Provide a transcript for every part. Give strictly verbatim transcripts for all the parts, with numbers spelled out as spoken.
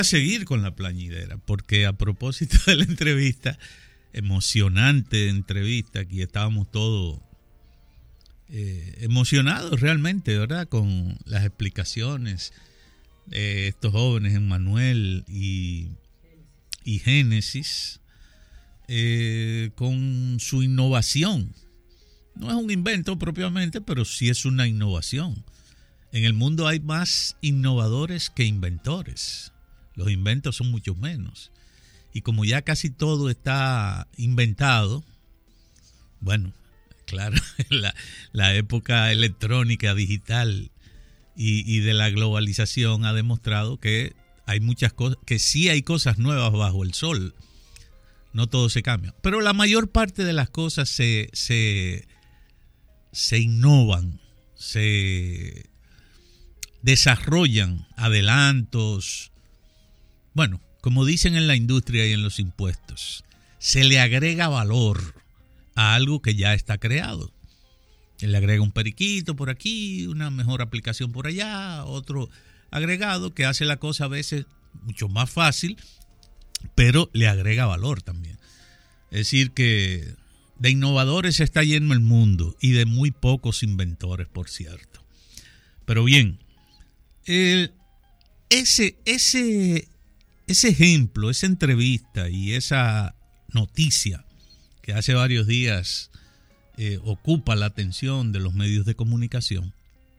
a seguir con la plañidera, porque a propósito de la entrevista, emocionante entrevista, aquí estábamos todos eh, emocionados realmente, ¿verdad? Con las explicaciones de estos jóvenes, Emmanuel y, y Génesis, eh, con su innovación. No es un invento propiamente, pero sí es una innovación. En el mundo hay más innovadores que inventores. Los inventos son mucho menos. Y como ya casi todo está inventado, bueno, claro, la, la época electrónica, digital y, y de la globalización ha demostrado que hay muchas cosas, que sí hay cosas nuevas bajo el sol. No todo se cambia. Pero la mayor parte de las cosas se, se, se innovan, se desarrollan adelantos. Bueno, como dicen en la industria y en los impuestos, se le agrega valor a algo que ya está creado. Se le agrega un periquito por aquí, una mejor aplicación por allá, otro agregado que hace la cosa a veces mucho más fácil, pero le agrega valor también. Es decir que de innovadores está lleno el mundo y de muy pocos inventores, por cierto. Pero bien, el, ese, ese, ese ejemplo, esa entrevista y esa noticia que hace varios días eh, ocupa la atención de los medios de comunicación,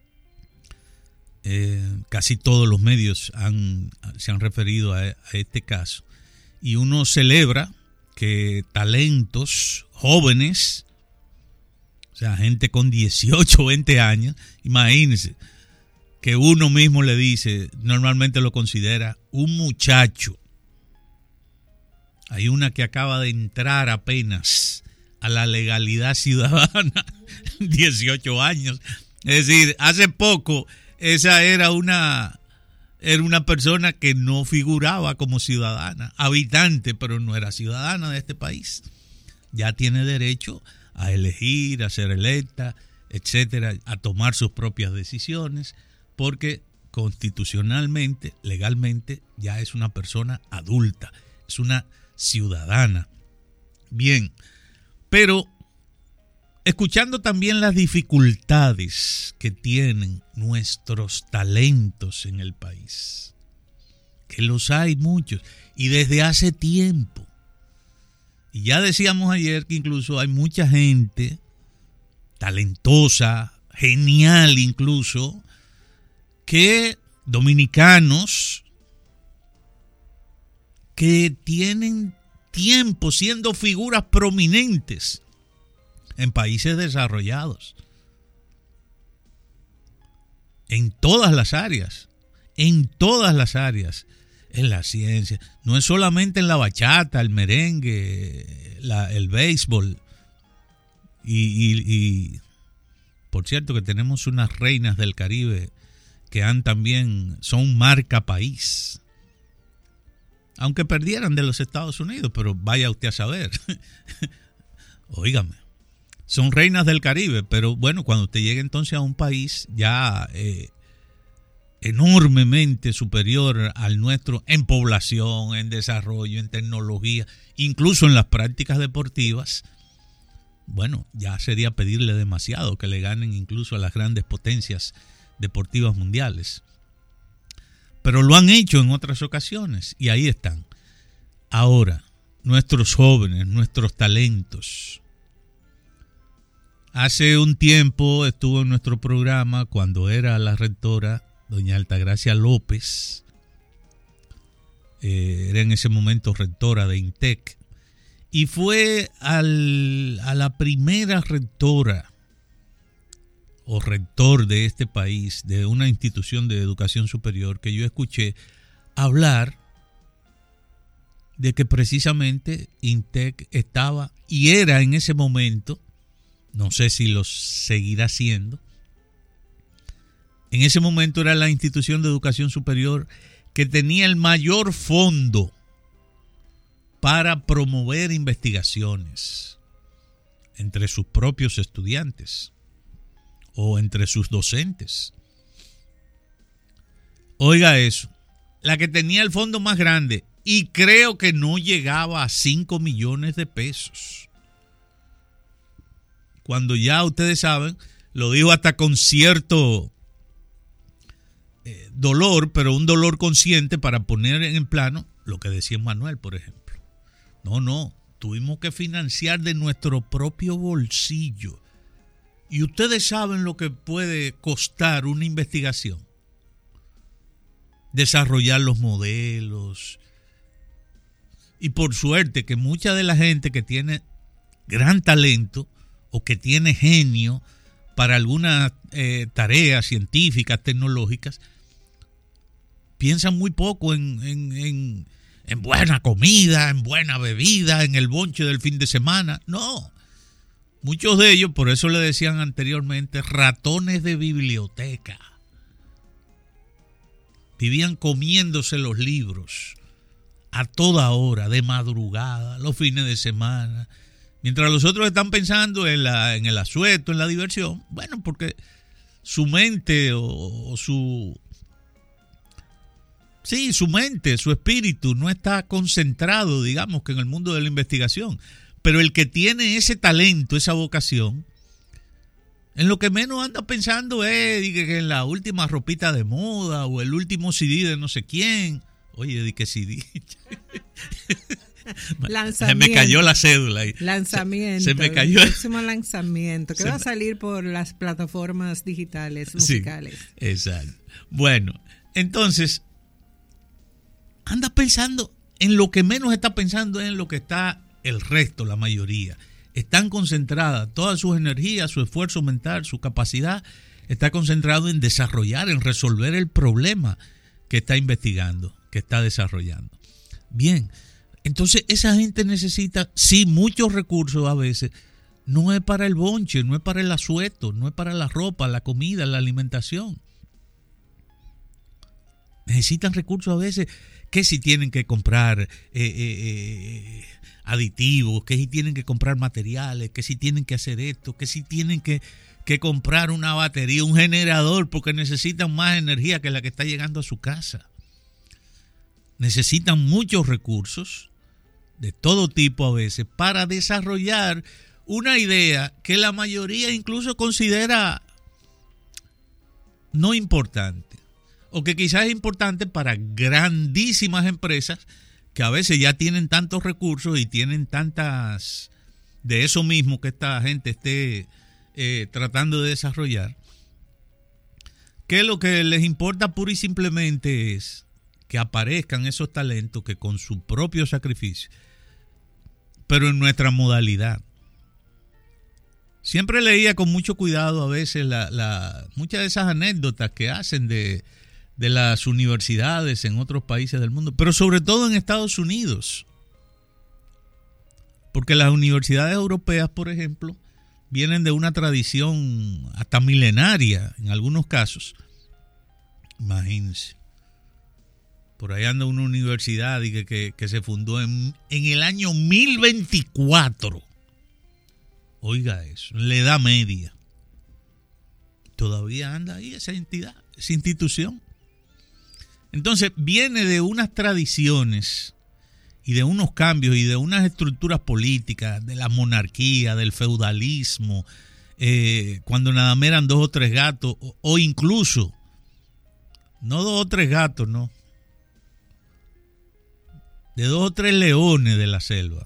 eh, casi todos los medios han, se han referido a, a este caso, y uno celebra que talentos jóvenes, o sea, gente con dieciocho, veinte años, imagínense, que uno mismo le dice, normalmente lo considera un muchacho. Hay una que acaba de entrar apenas a la legalidad ciudadana, dieciocho años. Es decir, hace poco esa era una, era una persona que no figuraba como ciudadana, habitante, pero no era ciudadana de este país. Ya tiene derecho a elegir, a ser electa, etcétera, a tomar sus propias decisiones, porque constitucionalmente, legalmente, ya es una persona adulta, es una ciudadana. Bien, pero escuchando también las dificultades que tienen nuestros talentos en el país, que los hay muchos, y desde hace tiempo. Y ya decíamos ayer que incluso hay mucha gente talentosa, genial incluso, que dominicanos que tienen tiempo siendo figuras prominentes en países desarrollados, en todas las áreas, en todas las áreas, en la ciencia, no es solamente en la bachata, el merengue, la, el béisbol, y, y, y por cierto que tenemos unas reinas del Caribe que han también, son marca país. Aunque perdieran de los Estados Unidos, pero vaya usted a saber. Óigame, son reinas del Caribe, pero bueno, cuando usted llegue entonces a un país ya eh, enormemente superior al nuestro en población, en desarrollo, en tecnología, incluso en las prácticas deportivas, bueno, ya sería pedirle demasiado que le ganen incluso a las grandes potencias deportivas mundiales. Pero lo han hecho en otras ocasiones y ahí están. Ahora, nuestros jóvenes, nuestros talentos. Hace un tiempo estuvo en nuestro programa cuando era la rectora, doña Altagracia López. Eh, era en ese momento rectora de INTEC. Y fue al, a la primera rectora o rector de este país, de una institución de educación superior, que yo escuché hablar de que precisamente INTEC estaba y era en ese momento, no sé si lo seguirá siendo, en ese momento era la institución de educación superior que tenía el mayor fondo para promover investigaciones entre sus propios estudiantes o entre sus docentes. Oiga eso, la que tenía el fondo más grande, y creo que no llegaba a cinco millones de pesos. Cuando ya ustedes saben, lo dijo hasta con cierto eh, dolor, pero un dolor consciente para poner en plano lo que decía Manuel, por ejemplo. No, no, tuvimos que financiar de nuestro propio bolsillo. Y ustedes saben lo que puede costar una investigación. Desarrollar los modelos. Y por suerte que mucha de la gente que tiene gran talento o que tiene genio para algunas eh, tareas científicas, tecnológicas, piensan muy poco en, en, en, en buena comida, en buena bebida, en el bonche del fin de semana. No, muchos de ellos, por eso le decían anteriormente, ratones de biblioteca. Vivían comiéndose los libros a toda hora, de madrugada, los fines de semana, mientras los otros están pensando en, la, en el asueto, en la diversión. Bueno, porque su mente o, o su... Sí, su mente, su espíritu no está concentrado, digamos, que en el mundo de la investigación. Pero el que tiene ese talento, esa vocación, en lo que menos anda pensando es que en la última ropita de moda o el último C D de no sé quién. Oye, di que C D. Lanzamiento. Se me cayó la cédula ahí. Lanzamiento. Se, se me cayó. El próximo lanzamiento que se va a me... salir por las plataformas digitales musicales. Sí, exacto. Bueno, entonces, anda pensando en lo que menos está pensando es en lo que está el resto, la mayoría. Están concentradas todas sus energías, su esfuerzo mental, su capacidad está concentrado en desarrollar, en resolver el problema que está investigando, que está desarrollando. Bien, entonces esa gente necesita, sí, muchos recursos a veces. No es para el bonche, no es para el asueto, no es para la ropa, la comida, la alimentación. Necesitan recursos a veces que si tienen que comprar eh, eh, eh, aditivos, que si tienen que comprar materiales, que si tienen que hacer esto, que si tienen que, que comprar una batería, un generador, porque necesitan más energía que la que está llegando a su casa. Necesitan muchos recursos de todo tipo a veces para desarrollar una idea que la mayoría incluso considera no importante, o que quizás es importante para grandísimas empresas que a veces ya tienen tantos recursos y tienen tantas de eso mismo que esta gente esté eh, tratando de desarrollar, que lo que les importa pura y simplemente es que aparezcan esos talentos que con su propio sacrificio, pero en nuestra modalidad. Siempre leía con mucho cuidado a veces la, la, muchas de esas anécdotas que hacen de, de las universidades en otros países del mundo, pero sobre todo en Estados Unidos. Porque las universidades europeas, por ejemplo, vienen de una tradición hasta milenaria en algunos casos. Imagínense. Por ahí anda una universidad que, que, que se fundó en, en el año mil veinticuatro. Oiga eso, en la Edad Media. Todavía anda ahí esa entidad, esa institución. Entonces viene de unas tradiciones y de unos cambios y de unas estructuras políticas, de la monarquía, del feudalismo, eh, cuando nada más eran dos o tres gatos, o, o incluso, no dos o tres gatos, no, de dos o tres leones de la selva,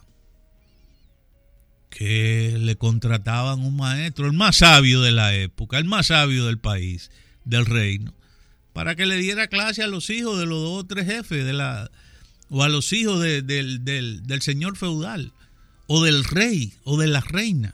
que le contrataban un maestro, el más sabio de la época, el más sabio del país, del reino, para que le diera clase a los hijos de los dos o tres jefes, de la, o a los hijos de, de, del, del señor feudal, o del rey, o de la reina.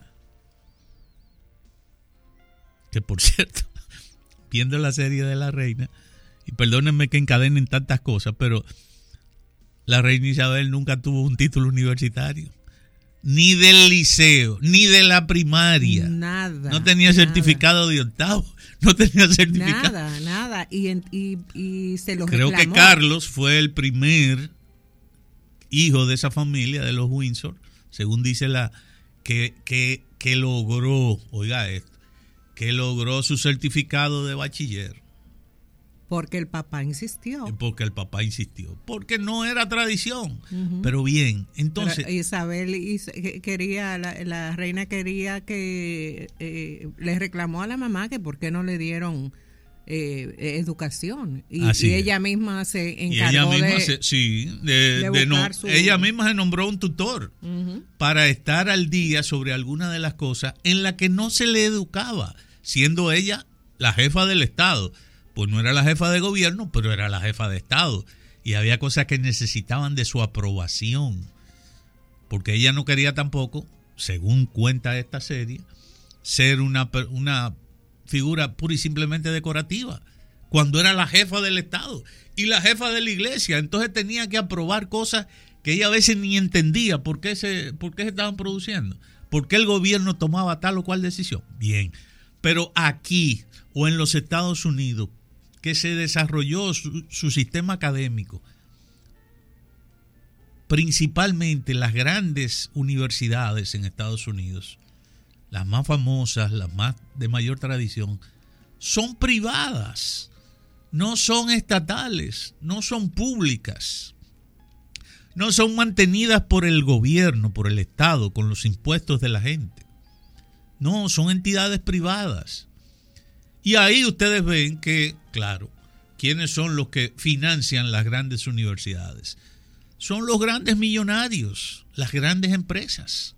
Que por cierto, viendo la serie de la reina, y perdónenme que encadenen tantas cosas, pero la reina Isabel nunca tuvo un título universitario. Ni del liceo, ni de la primaria. Nada. No tenía certificado nada. De octavo. No tenía certificado. Nada, nada. Y, y, y se lo Creo reclamó. que Carlos fue el primer hijo de esa familia, de los Windsor, según dice la, que, que, que logró, oiga esto, que logró su certificado de bachiller. Porque el papá insistió. Porque el papá insistió. Porque no era tradición. Uh-huh. Pero bien, entonces... Pero Isabel quería, la, la reina quería que... Eh, le reclamó a la mamá que por qué no le dieron eh, educación. Y, y ella misma se encargó y ella misma de... Se, sí, de, de, de no, su... ella misma se nombró un tutor uh-huh. para estar al día sobre alguna de las cosas en las que no se le educaba, siendo ella la jefa del Estado. Pues no era la jefa de gobierno, pero era la jefa de Estado. Y había cosas que necesitaban de su aprobación. Porque ella no quería tampoco, según cuenta esta serie, ser una, una figura pura y simplemente decorativa. Cuando era la jefa del Estado y la jefa de la iglesia. Entonces tenía que aprobar cosas que ella a veces ni entendía por qué se, por qué se estaban produciendo. Por qué el gobierno tomaba tal o cual decisión. Bien, pero aquí o en los Estados Unidos, que se desarrolló su, su sistema académico, principalmente las grandes universidades en Estados Unidos, las más famosas, las más de mayor tradición, son privadas, no son estatales, no son públicas, no son mantenidas por el gobierno, por el Estado, con los impuestos de la gente. No, son entidades privadas. Y ahí ustedes ven que, claro, ¿quiénes son los que financian las grandes universidades? Son los grandes millonarios, las grandes empresas.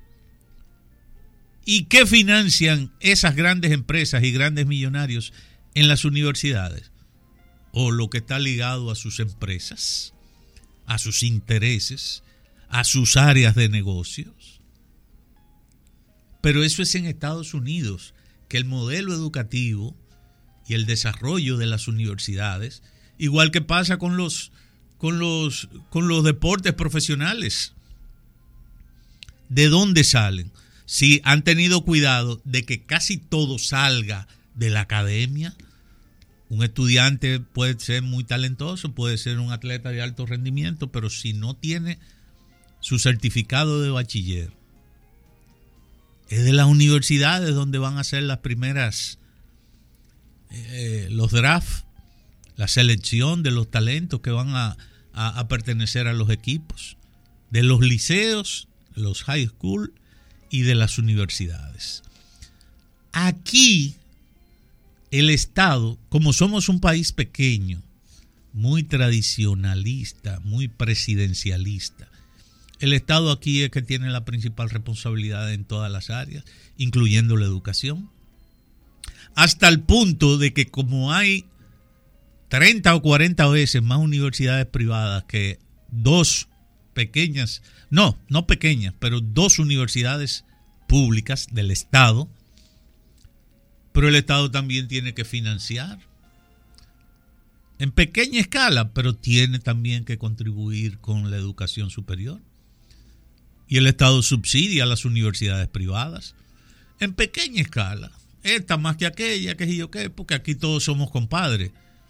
¿Y qué financian esas grandes empresas y grandes millonarios en las universidades? O lo que está ligado a sus empresas, a sus intereses, a sus áreas de negocios. Pero eso es en Estados Unidos, que el modelo educativo y el desarrollo de las universidades, igual que pasa con los, con los, con los deportes profesionales, ¿de dónde salen? Si han tenido cuidado de que casi todo salga de la academia. Un estudiante puede ser muy talentoso, puede ser un atleta de alto rendimiento, pero si no tiene su certificado de bachiller, es de las universidades donde van a ser las primeras, eh, los drafts, la selección de los talentos que van a, a, a pertenecer a los equipos, de los liceos, los high school y de las universidades. Aquí el Estado, como somos un país pequeño, muy tradicionalista, muy presidencialista, el Estado aquí es que tiene la principal responsabilidad en todas las áreas, incluyendo la educación. Hasta el punto de que como hay treinta o cuarenta veces más universidades privadas que dos pequeñas, no, no pequeñas, pero dos universidades públicas del Estado, pero el Estado también tiene que financiar en pequeña escala, pero tiene también que contribuir con la educación superior. Y el Estado subsidia a las universidades privadas en pequeña escala. Esta más que aquella, que yo qué, porque aquí todos somos compadres.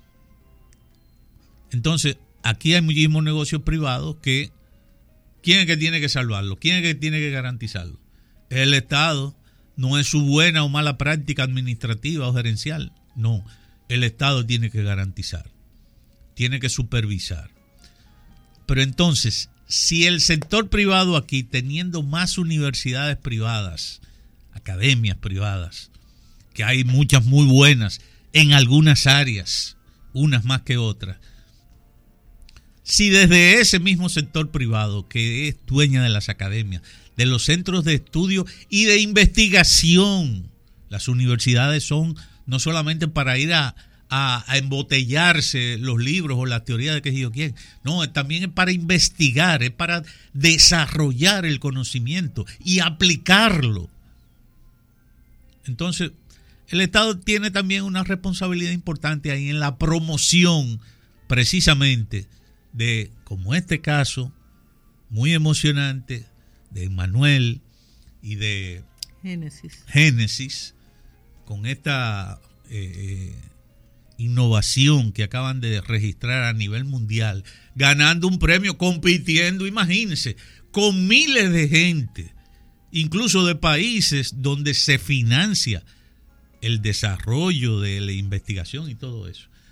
Entonces, aquí hay muchísimos negocios privados que, ¿quién es que tiene que salvarlo? ¿Quién es que tiene que garantizarlo? El Estado. No es su buena o mala práctica administrativa o gerencial. No, el Estado tiene que garantizar, tiene que supervisar. Pero entonces, si el sector privado aquí, teniendo más universidades privadas, academias privadas, que hay muchas muy buenas en algunas áreas, unas más que otras, si desde ese mismo sector privado, que es dueña de las academias, de los centros de estudio y de investigación, las universidades son no solamente para ir a, a, a embotellarse los libros o las teorías de qué sé yo quién, no, también es para investigar, es para desarrollar el conocimiento y aplicarlo. Entonces, el Estado tiene también una responsabilidad importante ahí en la promoción, precisamente, de, como este caso, muy emocionante, de Emmanuel y de Génesis, Génesis con esta eh, innovación que acaban de registrar a nivel mundial, ganando un premio, compitiendo, imagínense, con miles de gente, incluso de países donde se financia el desarrollo de la investigación y todo eso.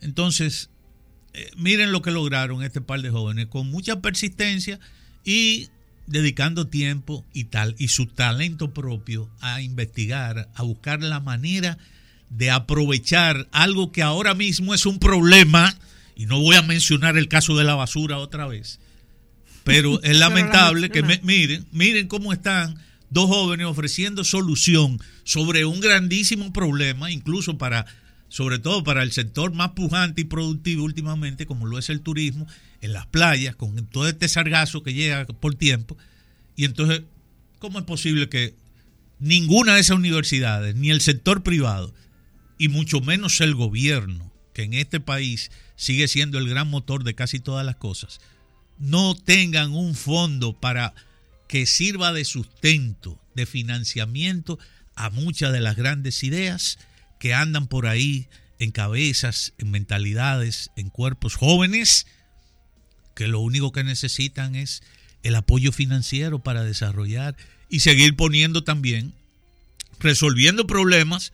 Entonces, eh, miren lo que lograron este par de jóvenes con mucha persistencia y dedicando tiempo y tal, y su talento propio a investigar, a buscar la manera de aprovechar algo que ahora mismo es un problema, y no voy a mencionar el caso de la basura otra vez, pero es lamentable que me, miren, miren cómo están dos jóvenes ofreciendo solución sobre un grandísimo problema, incluso para, sobre todo para el sector más pujante y productivo últimamente, como lo es el turismo, en las playas, con todo este sargazo que llega por tiempo. Y entonces, ¿cómo es posible que ninguna de esas universidades, ni el sector privado, y mucho menos el gobierno, que en este país sigue siendo el gran motor de casi todas las cosas, no tengan un fondo para que sirva de sustento, de financiamiento a muchas de las grandes ideas que andan por ahí en cabezas, en mentalidades, en cuerpos jóvenes, que lo único que necesitan es el apoyo financiero para desarrollar y seguir poniendo también, resolviendo problemas,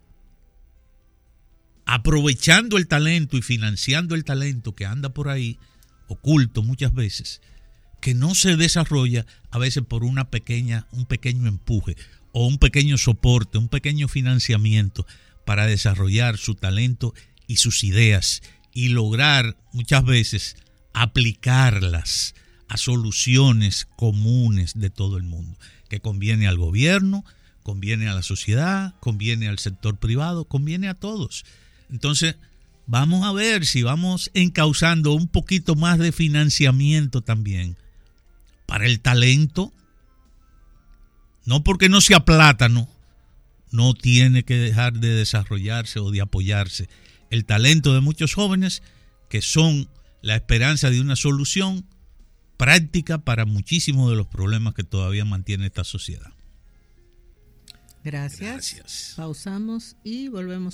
aprovechando el talento y financiando el talento que anda por ahí, oculto muchas veces, que no se desarrolla a veces por una pequeña, un pequeño empuje o un pequeño soporte, un pequeño financiamiento para desarrollar su talento y sus ideas y lograr muchas veces aplicarlas a soluciones comunes de todo el mundo, que conviene al gobierno, conviene a la sociedad, conviene al sector privado, conviene a todos. Entonces, vamos a ver si vamos encauzando un poquito más de financiamiento también para el talento. No porque no sea plátano, no tiene que dejar de desarrollarse o de apoyarse el talento de muchos jóvenes que son la esperanza de una solución práctica para muchísimos de los problemas que todavía mantiene esta sociedad. Gracias. Gracias. Pausamos y volvemos.